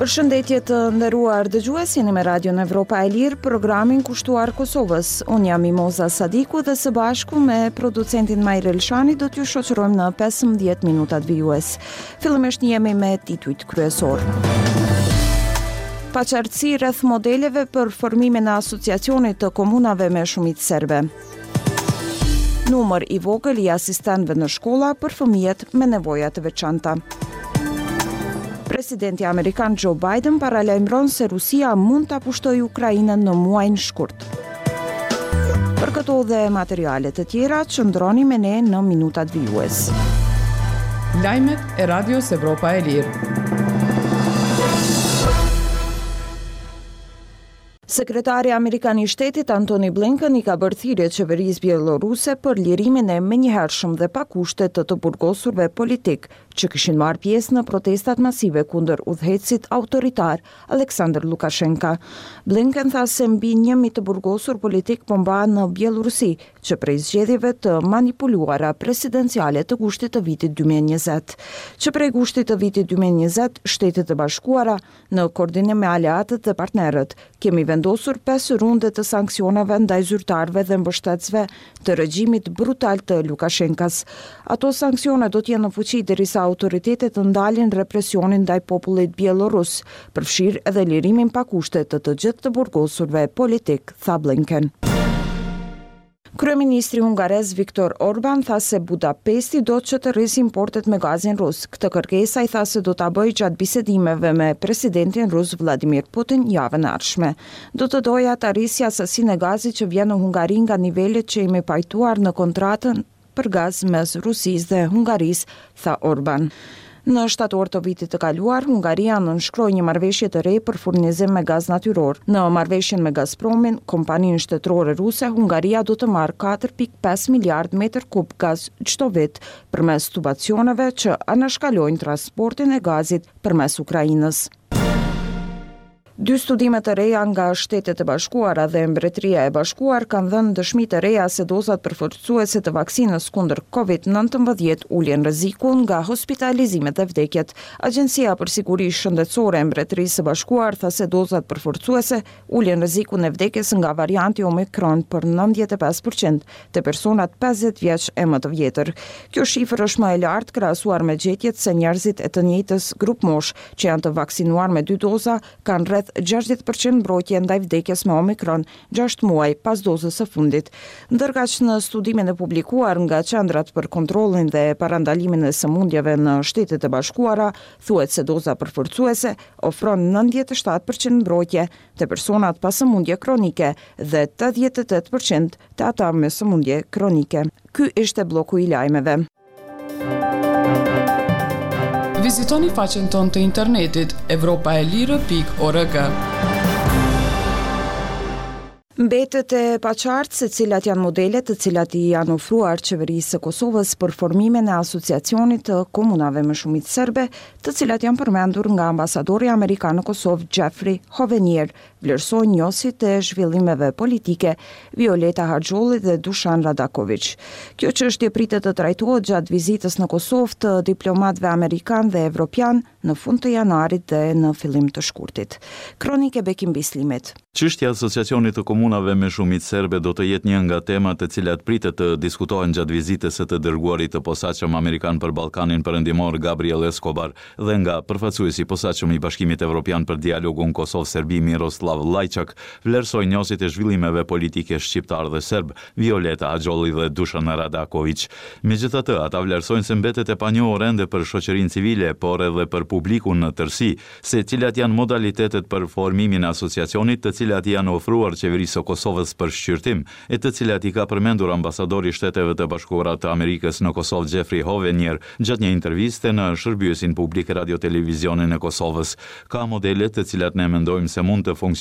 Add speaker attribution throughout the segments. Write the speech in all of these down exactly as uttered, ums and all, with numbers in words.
Speaker 1: Përshëndetje të nderuar dëgjues, jeni me Radion Evropa e Lirë, programin kushtuar Kosovës. Unë jam Mimoza Sadiku dhe së bashku me producentin Majr Elshani do t'ju shoqërojmë në pesëmbëdhjetë minutat vijues. Fillimisht jemi me titujt kryesor. Paqartësi rreth modeleve për formimin e asociacionit të komunave me shumicë serbe. Numër i vogël i asistentëve në shkolla për fëmijët me nevoja të veçanta. Presidenti Amerikan Joe Biden paralajmëron se Rusia mund ta pushtojë Ukrainën në muajin shkurt. Për këto dhe materiale të tjera, qëndroni me ne në minutat vijues.
Speaker 2: Lajmet e Radios Evropa e Lirë.
Speaker 1: Sekretari Amerikan i Shtetit Antony Blinken i ka bërë thirrje qeverisë bieloruse për lirimin e menjëhershëm dhe pa kushte të të burgosurve politik që kishin marrë pjesë në protestat masive kundër udhëheqësit autoritar Aleksandr Lukashenka. Blinken tha se mbi një mijë të burgosur politik po mbahen në Bielorusi, që prej zgjedhjeve të manipuluara presidenciale të kushtit të vitit dy mijë e njëzet. Që prej kushtit të vitit dy mijë e njëzet, Shtetet e Bashkuara në koordinim me aleatët dhe partnerët kemi vendosur pesë runde të sanksioneve ndaj zyrtarëve dhe mbështetësve të regjimit brutal të Lukashenkas. Ato sanksione do të jenë në fuqi derisa autoritetet të ndalin represionin ndaj popullit bielorus, përfshirë edhe lirimin pa kushte të të gjithë të burgosurve politik, tha Blinken. Kryeministri hungarez Viktor Orban tha se Budapesti do që të rrisë importet me gazin rus. Këtë kërkesa i tha se do ta bëjë gjatë bisedimeve me presidentin rus Vladimir Putin javën e ardhshme. Do të doja ta rrisja sasinë e gazit që vjen në Hungari nga nivelet që jemi pajtuar në kontratën për gaz mes Rusisë dhe Hungarisë, tha Orban. Në shtator të vitit të kaluar, Hungaria nënshkroi një marrëveshje të re për furnizim me gaz natyror. Në marrëveshjen me Gazpromin, kompaninë shtetërore ruse, Hungaria do të marrë katër pikë pesë miliard metër kub gaz çdo vit përmes tubacioneve që anashkalojnë transportin e gazit përmes Ukrainës. Dy studime të reja nga Shtetet e Bashkuara dhe Mbretëria e Bashkuar kanë dhënë dëshmi të reja se dozat përforcuese të vaksinës kundër kovid nëntëmbëdhjetë uljen rrezikun nga hospitalizimet dhe vdekjet. Agjencia për Siguri Shëndetësore e Mbretërisë së Bashkuar tha se dozat përforcuese uljen rrezikun e vdekjes nga varianti Omicron për nëntëdhjetë e pesë përqind të personat pesëdhjetë vjeç e më të vjetër. Kjo shifër është më e lartë krahasuar me gjetjet se njerëzit e të njëjtës grup mosh që janë të vaksinuar me dy doza kanë rreth gjashtëdhjetë përqind mbrojtje ndaj vdekjes me Omicron gjashtë muaj pas dozës së fundit. Ndërkaq në studimin e publikuar nga Qendrat për Kontrollin dhe Parandalimin e Sëmundjeve në Shtetet e Bashkuara, thuhet se doza përforcuese ofron nëntëdhjetë e shtatë përqind mbrojtje të personat pa sëmundje kronike dhe tetëdhjetë e tetë përqind të ata me sëmundje kronike. Ky ishte bloku i lajmeve.
Speaker 2: Vizitoni faqen tonë të internetit evropaelire pikë org.
Speaker 1: Mbetet e paqartë se cilat janë modelet të cilat i janë ofruar qeverisë së Kosovës për formimin e asociacionit të komunave me shumicë serbe, të cilat janë përmendur nga ambasadori amerikan në Kosovë Jeffrey Hovenier, vlerësojnë njohësit e zhvillimeve politike Violeta Haxholli dhe Dušan Radaković. Kjo çështje pritet të trajtohet gjatë vizitës në Kosovë të diplomatëve amerikan dhe evropian në fund të janarit dhe në fillim të shkurtit. Kronike Bekim Bislimit.
Speaker 3: Çështja e asociacionit të komunave me shumicë serbe do të jetë një nga temat të cilat pritet të diskutohen gjatë vizitës së të dërguarit të posaçëm amerikan për Ballkanin Perëndimor Gabriel Escobar dhe nga përfaqësuesi i posaçëm i Bashkimit Evropian për dialogun Kosovë-Serbi Miroslav Lajçak, vlerësoi njohësit e zhvillimeve politike shqiptar dhe serb Violeta Haxholli dhe Dušan Radaković. Megjithatë, ata vlerësojnë se mbetet e panjohur ende për shoqërinë civile, por edhe për publikun në tërësi, se cilat janë modalitetet për formimin e asociacionit të cilat janë ofruar qeverisë së Kosovës për shqyrtim, e të cilat i ka përmendur ambasadori i Shteteve të Bashkuara të Amerikës në Kosovë Jeffrey Hovenier gjatë një interviste në shërbyesin publik Radio Televizionin e Kosovës. Ka modele të cilat ne mendojmë se mund të funksionojnë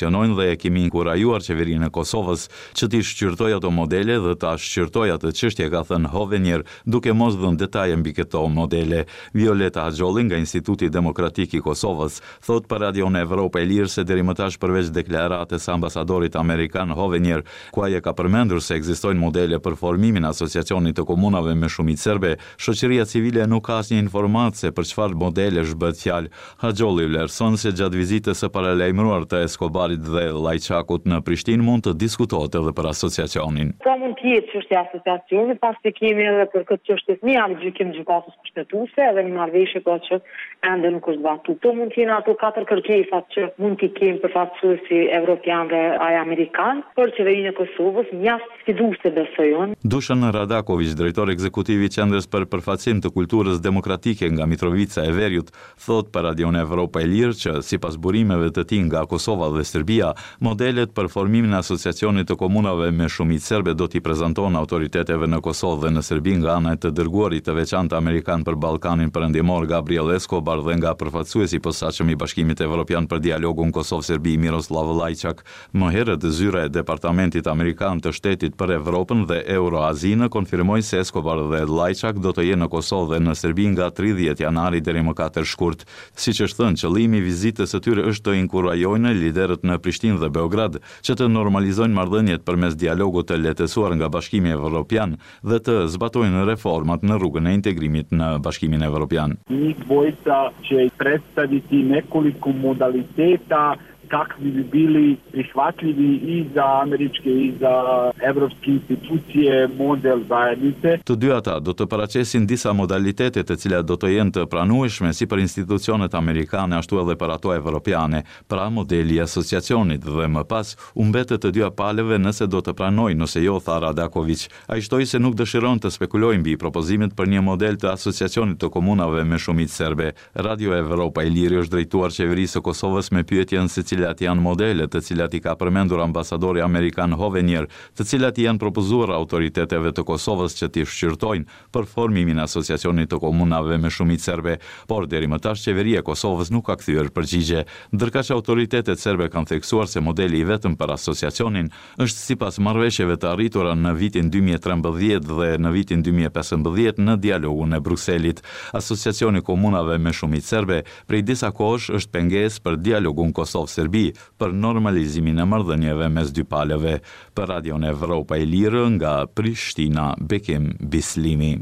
Speaker 3: funksionojnë dhe kemi inkurajuar qeverinë e Kosovës që t'i shqyrtoj ato modele dhe t'a shqyrtoj atë çështje, ka thënë Hovenier, duke mos dhënë detaje mbi këto modele. Violeta Haxholli nga Instituti Demokratik i Kosovës thot për Radion Evropa e Lirë se deri më tash përveç deklaratës së ambasadorit amerikan Hovenier, ku ai ka përmendur se ekzistojnë modele për formimin e asociacionit të komunave me shumicë serbe, shoqëria civile nuk ka asnjë informatë se për çfarë modelesh bëhet fjalë. Haxholli vlerëson se gjatë vizitës së paralajmëruar të Escobarit dhe Llajçakut në Prishtinë mund të diskutohet edhe për asociacionin.
Speaker 4: Pra mund të jetë çështja e asociacionit, pasi kemi edhe për këtë çështje një javë gjykim gjykatës kushtetuese edhe një marrëveshje po që ende nuk është batuar. To mund të jenë ato katër kërkesat që mund t'i kemi përfaqësuesi evropian dhe ai amerikan, për qeverinë e Kosovës mjaft sfiduese besoj unë.
Speaker 3: Dušan Radaković, drejtor ekzekutiv i Qendrës për përfaqësim të kulturës demokratike nga Mitrovica e Veriut, thot për Radion Evropa e Lirë që sipas burimeve të tij nga Kosova dhe Serbia, modelet për formimin e asociacionit të komunave me shumicë serbe do t'i prezantojnë autoriteteve në Kosovë dhe në Serbi nga ana e të dërguarit të veçantë amerikan për Ballkanin Perëndimor Gabriel Escobar dhe nga përfaqësuesi i posaçëm i Bashkimit Evropian për dialogun Kosovë-Serbi Miroslav Lajçak. Më herët zyra e Departamentit Amerikan të Shtetit për Evropën dhe Euroazinë konfirmoi se Escobar dhe Lajçak do të jenë në Kosovë dhe në Serbi nga tridhjetë janari deri më katër shkurt. Siç është thënë, qëllimi i vizitës së tyre është të inkurajojnë liderët në Prishtinë dhe Beograd që të normalizojnë marrëdhëniet përmes dialogut të lehtësuar nga Bashkimi Evropian dhe të zbatojnë reformat në rrugën e integrimit në Bashkimin Evropian.
Speaker 5: Njih dvojica će predstaviti nekoliko modaliteta kakvi bi bili prihvatljivi i za američke i za evropske institucije model zajednice.
Speaker 3: Të dy ata do të paraqesin disa modalitete të cilat do të jenë të pranueshme si për institucionet amerikane ashtu edhe për ato evropiane, pra modeli i asociacionit dhe më pas u mbetet të dyja palëve nëse do të pranojnë ose jo, tha Radaković. Ai shtoi se nuk dëshiron të spekulojë mbi propozimet për një model të asociacionit të komunave me shumicë serbe. Radio Evropa e Lirë është drejtuar qeverisë së Kosovës me pyetjen se cilat janë modelet të cilat i ka përmendur ambasadori amerikan Hovenier, të cilat janë propozuar autoriteteve të Kosovës që t'i shqyrtojnë për formimin e asociacionit të komunave me shumicë serbe, por deri më tash qeveria e Kosovës nuk ka kthyer përgjigje, ndërkaq autoritetet serbe kanë theksuar se modeli i vetëm për asociacionin është sipas marrëveshjeve të arritura në vitin dy mijë e trembëdhjetë dhe në vitin dy mijë e pesëmbëdhjetë në dialogun e Brukselit. Asociacioni i komunave me shumicë serbe prej disa kohësh është pengesë për dialogun Kosovë-Serbi për normalizimin e marrëdhënieve mes dy palëve. Për Radion Evropa e Lirë nga Prishtina, Bekim Bislimi.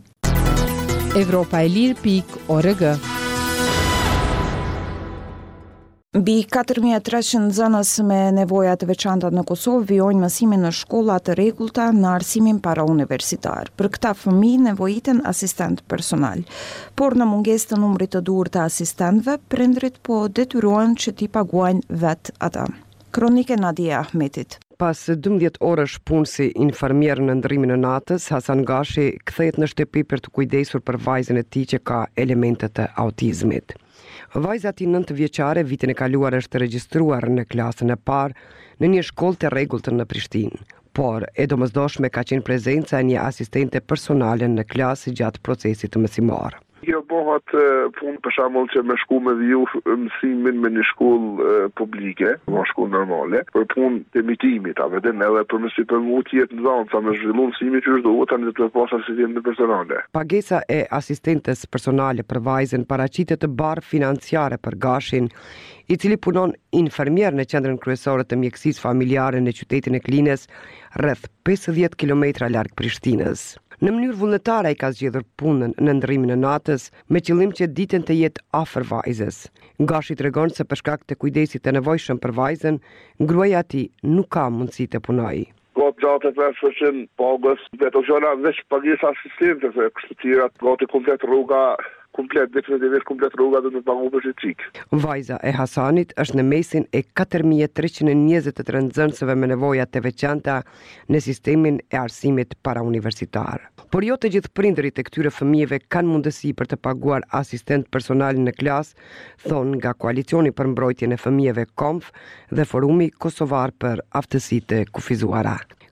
Speaker 6: Evropa e Lirë pikë org.
Speaker 1: Mbi katër mijë e treqind nxënës me nevoja të veçanta në Kosovë vijojnë mësimin në shkolla të rregullta në arsimin parauniversitar. Për këta fëmijë nevojiten asistent personal, por në mungesë të numrit të duhur të asistentëve, prindrit po detyrohen që t'i paguajnë vetë ata. Kronike Nadia Ahmetit.
Speaker 7: Pas dymbëdhjetë orësh punë si infermier në ndrimin e natës, Hasan Gashi kthehet në shtëpi për të kujdesur për vajzën e tij që ka elemente të autizmit. Vajza e tij nëntë vjeçare vitin e kaluar është regjistruar në klasën e parë në një shkollë të rregullt në Prishtinë, por e domosdoshme ka qenë prezenca e një asistente personale në klasë gjatë procesit mësimor.
Speaker 8: Kjo bëhet punë për shembull që me shku me viju mësimin me një shkollë publike, një shkollë normale, për punë të emitimit, a vetëm edhe për mësi për mu të jetë në zonë, sa me zhvillu mësimi që është duhet tani të pas asistente personale.
Speaker 7: Pagesa e asistentes personale për vajzën paraqitet të barë financiare për Gashin, i cili punon infermier në qendrën kryesore të mjekësisë familjare në qytetin e Klinës, rreth pesëdhjetë kilometra larg Prishtinës. Në mënyrë vullnetare ai ka zgjedhur punën në ndrimin e natës me qëllim që ditën të jetë afër vajzës. Gashi tregon se për shkak të kujdesit të nevojshëm për vajzën, gruaja e tij nuk ka mundësi të punojë.
Speaker 8: Gati gjatë e pesë përqind pagës, vetë ojona veç pagesë asistente, se kështu tjera gati komplet rruga komplet, definitivisht komplet rruga dhe në pagu për që qik.
Speaker 7: Vajza e Hasanit është në mesin e katër mijë e treqind e njëzet e tre nxënësve me nevoja të veçanta në sistemin e arsimit parauniversitar. Por jo të gjithë prindërit e këtyre fëmijëve kanë mundësi për të paguar asistent personal në klasë, thonë nga Koalicioni për mbrojtjen e fëmijëve Komf dhe Forumi Kosovar për aftësitë e kufizuara.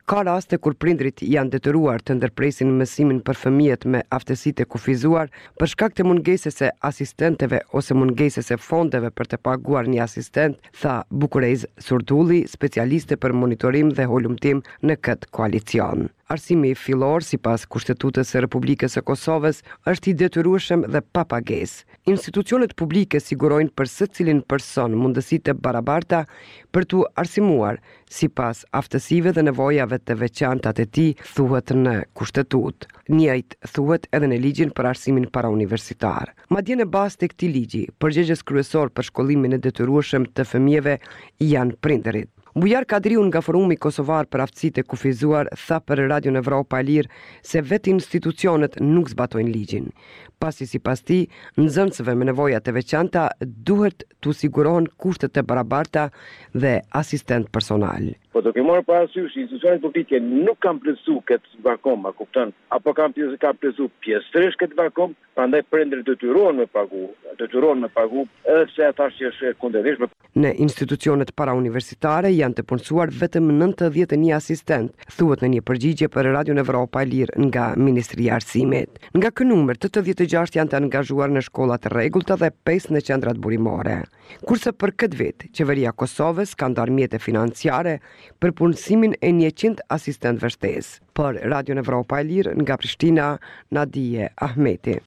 Speaker 7: Ka raste kur prindrit janë detyruar të ndërpresin mësimin për fëmijët me aftësitë e kufizuar për shkak të mungesës së asistenteve ose mungesës së fondeve për të paguar një asistent, tha Bukurez Surdulli, specialiste për monitorim dhe holumtim në këtë koalicion. Arsimi fillor, sipas Kushtetutës së Republikës së Kosovës, është i detyrueshëm dhe pa pagesë. Institucionet publike sigurojnë për secilin person mundësi të barabarta për t'u arsimuar sipas aftësive dhe nevojave të veçanta të tij, thuhet në Kushtetutë. Njëjtë thuhet edhe në ligjin për arsimin parauniversitar. Madje në bazë të këtij ligji, përgjegjës kryesor për shkollimin e detyrueshëm të fëmijëve janë prindërit. Bujar Kadriu nga Forumi Kosovar për aftësitë e kufizuar tha për Radion Evropa e Lirë se vetë institucionet nuk zbatojnë ligjin. Pasi sipas tij, nxënësve me nevoja të veçanta duhet t'u sigurohen kushtet e barabarta dhe asistent personal.
Speaker 9: Po do ke marrë parasysh institucionet publike nuk kanë plotësu këtë vakum, a kupton? Apo kanë pjesë kanë plotësu pjesërisht këtë vakum, prandaj prindërit detyrohen me pagu, detyrohen me pagu, edhe pse ata është kundërshtim.
Speaker 7: Në institucionet parauniversitare janë të punësuar vetëm nëntëdhjetë e një asistent, thuhet në një përgjigje për Radion Evropa e Lirë nga Ministria e Arsimit. Nga ky numër, tetëdhjetë e gjashtë janë të angazhuar në shkolla të rregullta dhe pesë në qendrat burimore. Kurse për këtë vit, qeveria e Kosovës ka ndarë mjete financiare për punësimin e njëqind asistentëve shtesë. Për Radion Evropa e Lirë nga Prishtina, Nadije Ahmeti.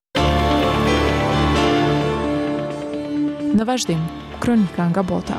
Speaker 2: Në vazhdim, kronika nga bota.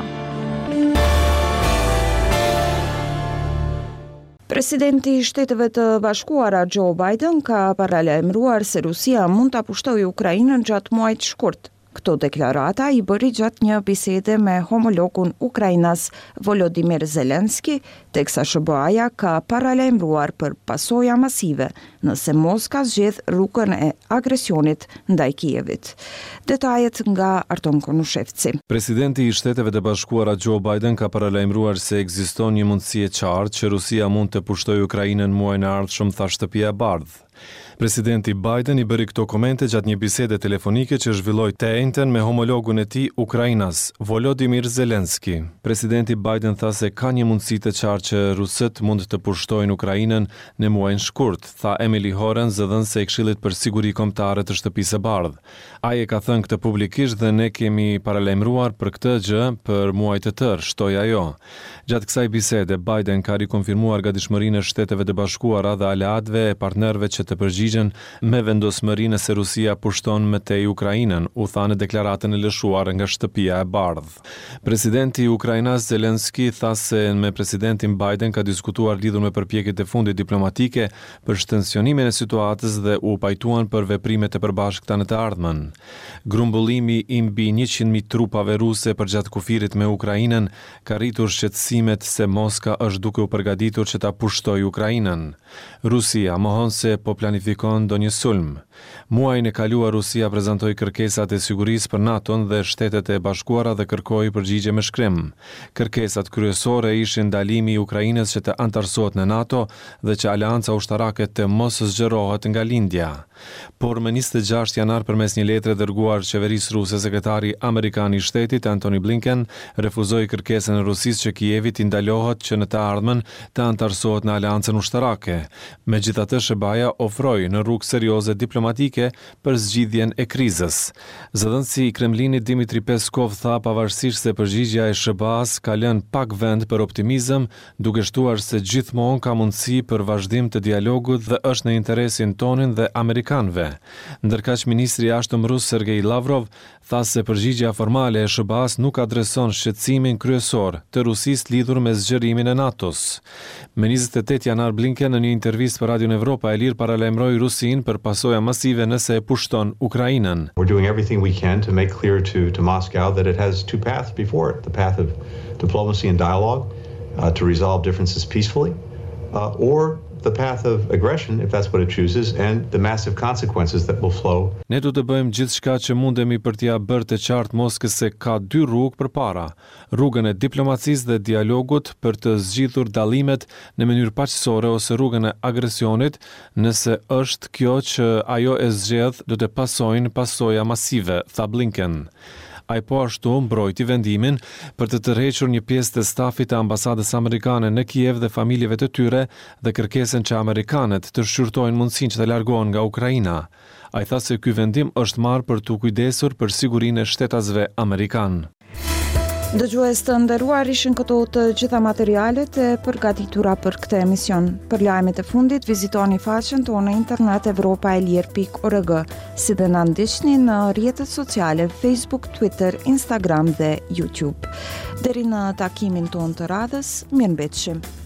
Speaker 1: Presidenti i Shteteve të Bashkuara Joe Biden ka paralajmëruar se Rusia mund ta pushtojë Ukrainën gjatë muajit shkurt. Këto deklarata i bëri gjatë një bisede me homologun Ukrainas Volodymyr Zelensky, teksa S B A-ja ka paralajmëruar për pasoja masive nëse Moska zgjedh rrugën e agresionit ndaj Kievit. Detajet nga Arton Konushevci.
Speaker 10: Presidenti i Shteteve të Bashkuara Joe Biden ka paralajmëruar se ekziston një mundësi e qartë që Rusia mund të pushtojë Ukrainën muajin e ardhshëm, tha Shtëpia e Bardhë. Presidenti Biden i bëri këto komente gjatë një bisede telefonike që zhvilloi të njëjtën me homologun e tij Ukrainas, Volodymyr Zelensky. Presidenti Biden tha se ka një mundësi të qartë që rusët mund të pushtojnë Ukrainën në muajin shkurt, tha Emily Horan, zëdhënëse e Këshillit për Siguri Kombëtare të Shtëpisë së Bardhë. Ai e ka thënë këtë publikisht dhe ne kemi paralajmëruar për këtë gjë për muaj të tërë, shtoi ajo. Gjatë kësaj bisede, Biden ka rikonfirmuar gatishmërinë e Shteteve të Bashkuara dhe aleatëve e partnerëve që të përgjigjen me vendosmërinë se Rusia pushton më tej Ukrainën, u tha në deklaratën e lëshuar nga Shtëpia e Bardhë. Presidenti i Ukrainas Zelensky tha se me presidentin Biden ka diskutuar lidhur me përpjekjet e fundit diplomatike për shtensionimin e situatës dhe u pajtuan për veprimet e përbashkëta në të ardhmen. Grumbullimi i mbi njëqind mijë trupave ruse përgjatë kufirit me Ukrainën ka rritur shqetësimet se Moska është duke u përgatitur që ta pushtojë Ukrainën. Rusia mohon se po planifikon ndonjë sulm. Muajin e kaluar Rusia prezantoi kërkesat e sigurisë për NATO-n dhe Shtetet e Bashkuara dhe kërkoi përgjigje me shkrim. Kërkesat kryesore ishin ndalimi i Ukrainës që të antarësohet në NATO dhe që aleanca ushtarake të mos zgjerohet nga lindja. Por më njëzet e gjashtë janar përmes një letre dërguar qeverisë ruse, sekretari amerikan i shtetit Antony Blinken refuzoi kërkesën e Rusisë që Kijevi të ndalohet që në të ardhmen të antarësohet në aleancën ushtarake. Megjithatë, S B A-ja ofroi në rrugë serioze diplomatike për zgjidhjen e krizës. Zëdhënësi i Kremlinit Dmitri Peskov tha pavarësisht se përgjigjja e S B A-s ka lënë pak vend për optimizëm, duke shtuar se gjithmonë ka mundësi për vazhdim të dialogut dhe është në interesin tonin dhe amerikanëve. Ndërkaq ministri i jashtëm rus Sergej Lavrov tha se përgjigjja formale e S B A-s nuk adreson shqetësimin kryesor të Rusisë lidhur me zgjerimin e NATO-s. Me njëzet e tetë janar Blinken në një intervistë për Radion Evropa e Lirë paralajmëroi Rusinë për pasoja masive nëse e pushton Ukrainën.
Speaker 11: We're doing everything we can to make clear to to Moscow that it has two paths before it, the path of diplomacy and dialogue uh, to resolve differences peacefully, uh, or the path of aggression if that's what it chooses and the massive consequences that will flow.
Speaker 10: Ne do të bëjmë gjithçka që mundemi për t'ia bërë të qartë Moskës se ka dy rrugë përpara, rrugën e diplomacisë dhe dialogut për të zgjidhur dallimet në mënyrë paqësore ose rrugën e agresionit, nëse është kjo që ajo e zgjedh, do të pasojnë pasoja masive, tha Blinken. Ai po ashtu mbrojti vendimin për të tërhequr një pjesë të stafit të ambasadës amerikane në Kiev dhe familjeve të tyre dhe kërkesën që amerikanët të shqyrtojnë mundësinë që të largohen nga Ukraina. Ai tha se ky vendim është marrë për të kujdesur për sigurinë e shtetasve amerikanë.
Speaker 1: Dëgjues të nderuar, ishin këto të gjitha materialet e përgatitura për këtë emision. Për lajmet e fundit, vizitoni faqen tonë në internet evropa e lirë pikë org, si dhe na ndiqni në rrjetet sociale Facebook, Twitter, Instagram dhe YouTube. Deri në takimin tonë të radhës, mirëmbëjtje.